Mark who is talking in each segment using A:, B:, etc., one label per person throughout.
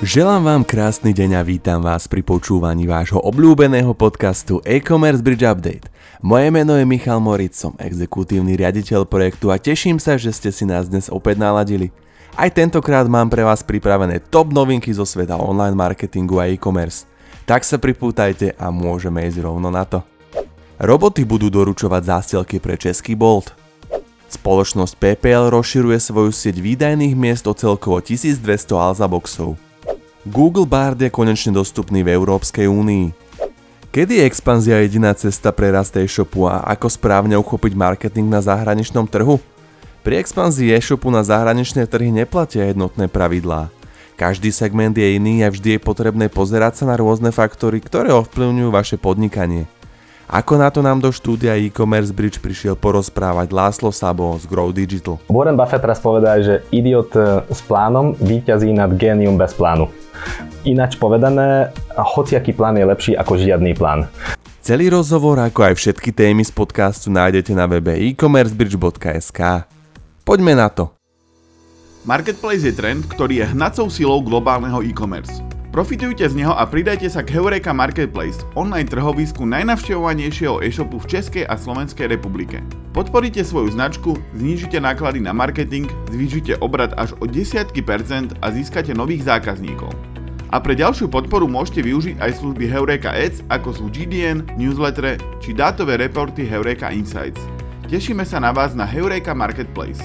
A: Želám vám krásny deň a vítam vás pri počúvaní vášho obľúbeného podcastu E-commerce Bridge Update. Moje meno je Michal Moritz, som exekutívny riaditeľ projektu a teším sa, že ste si nás dnes opäť naladili. Aj tentokrát mám pre vás pripravené top novinky zo sveta online marketingu a e-commerce. Tak sa pripútajte a môžeme ísť rovno na to. Roboty budú doručovať zásielky pre český Bolt. Spoločnosť PPL rozširuje svoju sieť výdajných miest o celkovo 1200 Alza boxov. Google Bard je konečne dostupný v Európskej únii. Kedy je expanzia jediná cesta pre rast e-shopu a ako správne uchopiť marketing na zahraničnom trhu? Pri expanzii e-shopu na zahraničné trhy neplatia jednotné pravidlá. Každý segment je iný a vždy je potrebné pozerať sa na rôzne faktory, ktoré ovplyvňujú vaše podnikanie. Ako na to nám do štúdia e-commerce Bridge prišiel porozprávať László Szabó z Grow Digital.
B: Warren Buffett raz povedal, že idiot s plánom víťazí nad génium bez plánu. Ináč povedané, hociaký plán je lepší ako žiadny plán.
A: Celý rozhovor, ako aj všetky témy z podcastu nájdete na webe e-commercebridge.sk. Poďme na to.
C: Marketplace je trend, ktorý je hnacou silou globálneho e-commerce. Profitujte z neho a pridajte sa k Heureka Marketplace, online trhovisku najnavštevovanejšieho e-shopu v Českej a Slovenskej republike. Podporíte svoju značku, znížite náklady na marketing, zvýšite obrat až o desiatky percent a získate nových zákazníkov. A pre ďalšiu podporu môžete využiť aj služby Heureka Ads, ako sú GDN, newsletter či dátové reporty Heureka Insights. Tešíme sa na vás na Heureka Marketplace.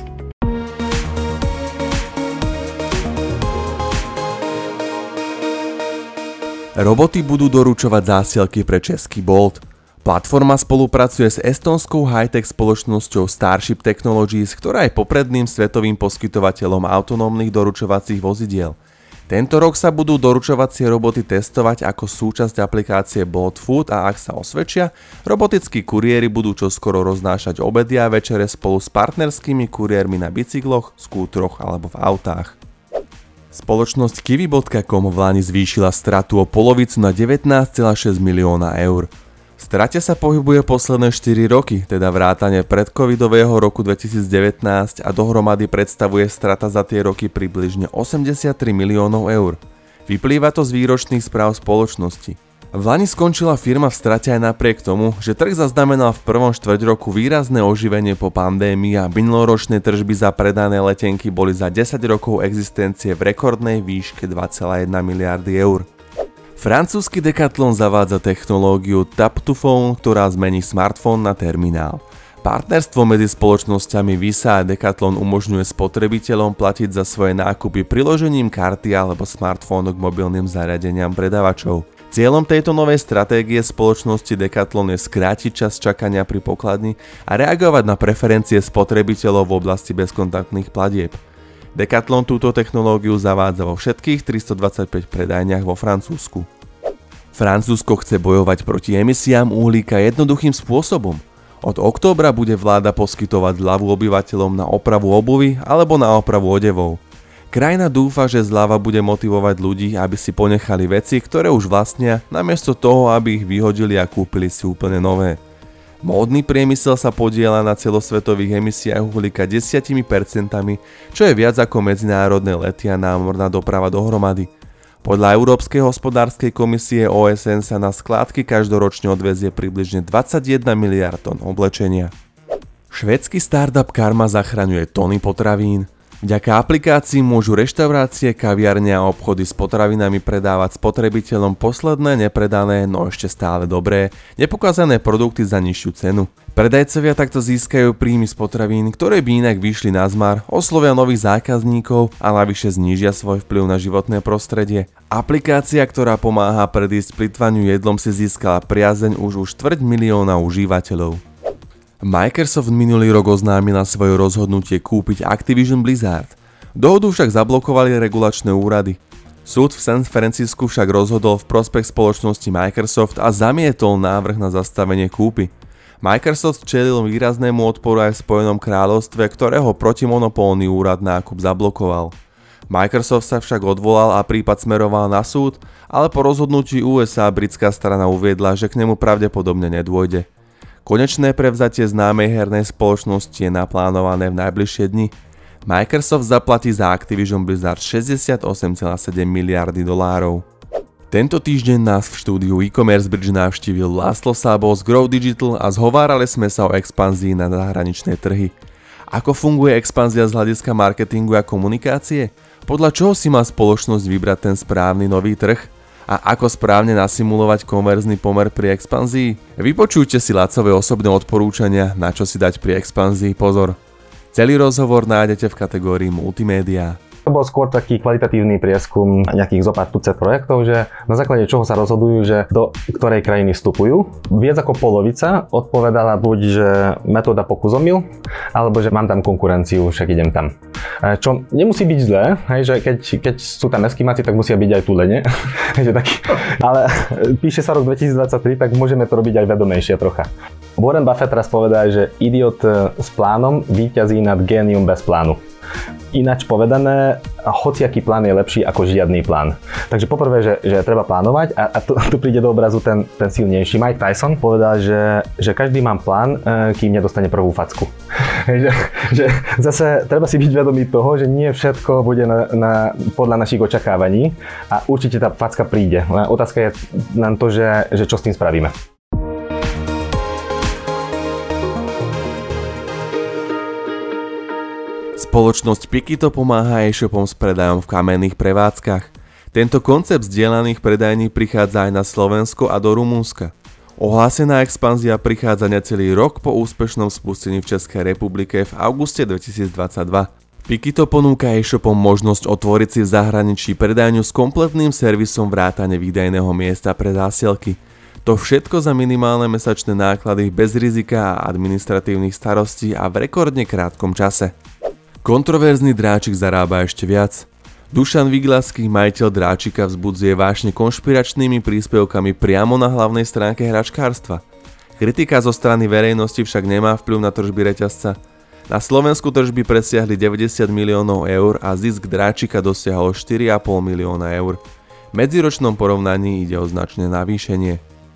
A: Roboty budú doručovať zásielky pre český Bolt. Platforma spolupracuje s estonskou high-tech spoločnosťou Starship Technologies, ktorá je popredným svetovým poskytovateľom autonómnych doručovacích vozidiel. Tento rok sa budú doručovacie roboty testovať ako súčasť aplikácie Bolt Food a ak sa osvedčia, robotickí kuriéri budú čoskoro roznášať obedy a večere spolu s partnerskými kuriérmi na bicykloch, skútroch alebo v autách. Spoločnosť Kiwi.com v lani zvýšila stratu o polovicu na 19,6 milióna eur. V strate sa pohybuje posledné 4 roky, teda vrátane predcovidového roku 2019 a dohromady predstavuje strata za tie roky približne 83 miliónov eur. Vyplýva to z výročných správ spoločnosti. V lani skončila firma v strate aj napriek tomu, že trh zaznamenal v prvom štvrťroku výrazné oživenie po pandémii a minuloročné tržby za predané letenky boli za 10 rokov existencie v rekordnej výške 2,1 miliardy eur. Francúzsky Decathlon zavádza technológiu Tap to Phone, ktorá zmení smartfón na terminál. Partnerstvo medzi spoločnosťami Visa a Decathlon umožňuje spotrebiteľom platiť za svoje nákupy priložením karty alebo smartfónu k mobilným zariadeniam predavačov. Cieľom tejto novej stratégie spoločnosti Decathlon je skrátiť čas čakania pri pokladni a reagovať na preferencie spotrebiteľov v oblasti bezkontaktných platieb. Decathlon túto technológiu zavádza vo všetkých 325 predajniach vo Francúzsku. Francúzsko chce bojovať proti emisiám uhlíka jednoduchým spôsobom. Od októbra bude vláda poskytovať zľavu obyvateľom na opravu obuvy alebo na opravu odevov. Krajina dúfa, že zľava bude motivovať ľudí, aby si ponechali veci, ktoré už vlastnia, namiesto toho, aby ich vyhodili a kúpili si úplne nové. Módny priemysel sa podieľa na celosvetových emisiách uhlíka 10%, čo je viac ako medzinárodné lety a námorná doprava dohromady. Podľa Európskej hospodárskej komisie OSN sa na skládky každoročne odvezie približne 21 miliard tón oblečenia. Švédsky startup Karma zachraňuje tony potravín. Vďaka aplikácii môžu reštaurácie, kaviarne a obchody s potravinami predávať spotrebiteľom posledné nepredané, no ešte stále dobré, nepokázané produkty za nižšiu cenu. Predajcovia takto získajú príjmy z potravín, ktoré by inak vyšli na zmar, oslovia nových zákazníkov a navyše znížia svoj vplyv na životné prostredie. Aplikácia, ktorá pomáha predísť plytvaniu jedlom, si získala priazeň už 250 000 užívateľov. Microsoft minulý rok oznámil svoje rozhodnutie kúpiť Activision Blizzard. Dohodu však zablokovali regulačné úrady. Súd v San Francisku však rozhodol v prospech spoločnosti Microsoft a zamietol návrh na zastavenie kúpy. Microsoft čelil výraznému odporu aj v Spojenom kráľovstve, ktorého protimonopolný úrad nákup zablokoval. Microsoft sa však odvolal a prípad smeroval na súd, ale po rozhodnutí USA britská strana uviedla, že k nemu pravdepodobne nedôjde. Konečné prevzatie známej hernej spoločnosti je naplánované v najbližšie dni. Microsoft zaplatí za Activision Blizzard 68,7 miliardy dolárov. Tento týždeň nás v štúdiu e-commerce bridge navštívil László Szabó z Grow Digital a zhovárali sme sa o expanzii na zahraničné trhy. Ako funguje expanzia z hľadiska marketingu a komunikácie? Podľa čoho si má spoločnosť vybrať ten správny nový trh? A ako správne nasimulovať konverzný pomer pri expanzii? Vypočujte si Lacové osobné odporúčania, na čo si dať pri expanzii pozor. Celý rozhovor nájdete v kategórii Multimédia.
B: To bol skôr taký kvalitatívny prieskum nejakých zopár tucet projektov, že na základe čoho sa rozhodujú, že do ktorej krajiny vstupujú. Viac ako polovica odpovedala buď, že metóda pokus omyl, alebo že mám tam konkurenciu, však idem tam. Čo nemusí byť zlé, hej, že keď sú tam Eskimáci, tak musia byť aj Tulene. Ale píše sa rok 2023, tak môžeme to robiť aj vedomejšie trocha. Warren Buffett raz povedal, že idiot s plánom víťazí nad génium bez plánu. Ináč povedané, hociaký plán je lepší ako žiadny plán. Takže poprvé, že treba plánovať a tu príde do obrazu ten silnejší. Mike Tyson povedal, že každý má plán, kým nedostane prvú facku. že zase treba si byť vedomý toho, že nie všetko bude podľa našich očakávaní a určite tá facka príde. Otázka je len to, že čo s tým spravíme.
A: Spoločnosť Pikito pomáha e-shopom s predajom v kamenných prevádzkach. Tento koncept zdieľaných predajní prichádza aj na Slovensko a do Rumunska. Ohlásená expanzia prichádza necelý rok po úspešnom spustení v Českej republike v auguste 2022. Pikito ponúka e-shopom možnosť otvoriť si v zahraničí predajňu s kompletným servisom vrátane výdajného miesta pre zásielky. To všetko za minimálne mesačné náklady bez rizika a administratívnych starostí a v rekordne krátkom čase. Kontroverzný dráčik zarába ešte viac. Dušan Viglaský, majiteľ dráčika, vzbudzuje vášne konšpiračnými príspevkami priamo na hlavnej stránke hračkárstva. Kritika zo strany verejnosti však nemá vplyv na tržby reťazca. Na Slovensku tržby presiahli 90 miliónov eur a zisk dráčika dosiahol 4,5 milióna eur. V medziročnom porovnaní ide o značné navýšenie.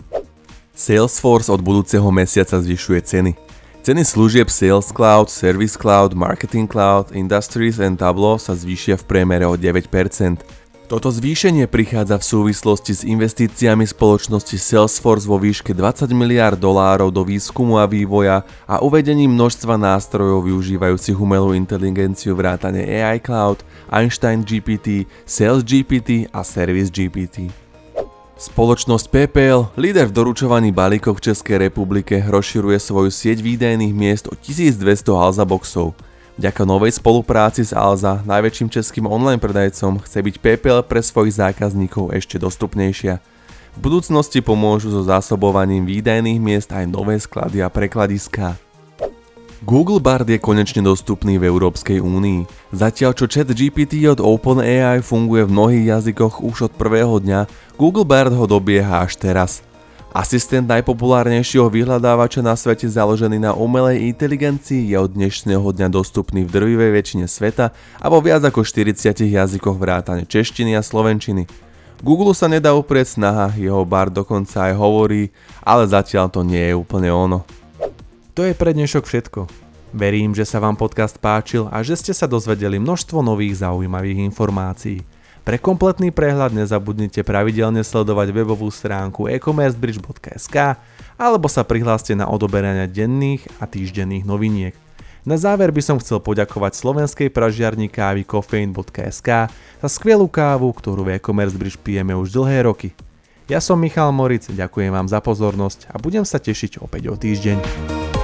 A: Salesforce od budúceho mesiaca zvyšuje ceny. Ceny služieb Sales Cloud, Service Cloud, Marketing Cloud, Industries and Tableau sa zvýšia v priemere o 9%. Toto zvýšenie prichádza v súvislosti s investíciami spoločnosti Salesforce vo výške 20 miliárd dolárov do výskumu a vývoja a uvedením množstva nástrojov využívajúcich umelú inteligenciu vrátane AI Cloud, Einstein GPT, Sales GPT a Service GPT. Spoločnosť PayPal, líder v doručovaní balíkov v Českej republike, rozširuje svoju sieť výdajných miest o 1200 Alza boxov. Vďaka novej spolupráci s Alza, najväčším českým online predajcom, chce byť PayPal pre svojich zákazníkov ešte dostupnejšia. V budúcnosti pomôžu so zásobovaním výdajných miest aj nové sklady a prekladiská. Google Bard je konečne dostupný v Európskej únii. Zatiaľ čo ChatGPT od OpenAI funguje v mnohých jazykoch už od prvého dňa, Google Bard ho dobieha až teraz. Asistent najpopulárnejšieho vyhľadávača na svete založený na umelej inteligencii je od dnešného dňa dostupný v drvivej väčšine sveta a vo viac ako 40 jazykoch vrátane češtiny a slovenčiny. Google sa nedá uprieť snaha, jeho Bard dokonca aj hovorí, ale zatiaľ to nie je úplne ono. To je pre dnešok všetko. Verím, že sa vám podcast páčil a že ste sa dozvedeli množstvo nových zaujímavých informácií. Pre kompletný prehľad nezabudnite pravidelne sledovať webovú stránku e-commercebridge.sk alebo sa prihláste na odoberanie denných a týždenných noviniek. Na záver by som chcel poďakovať slovenskej pražiarni kávy Kofein.sk za skvelú kávu, ktorú v e-commerce bridge pijeme už dlhé roky. Ja som Michal Moric, ďakujem vám za pozornosť a budem sa tešiť opäť o týždeň.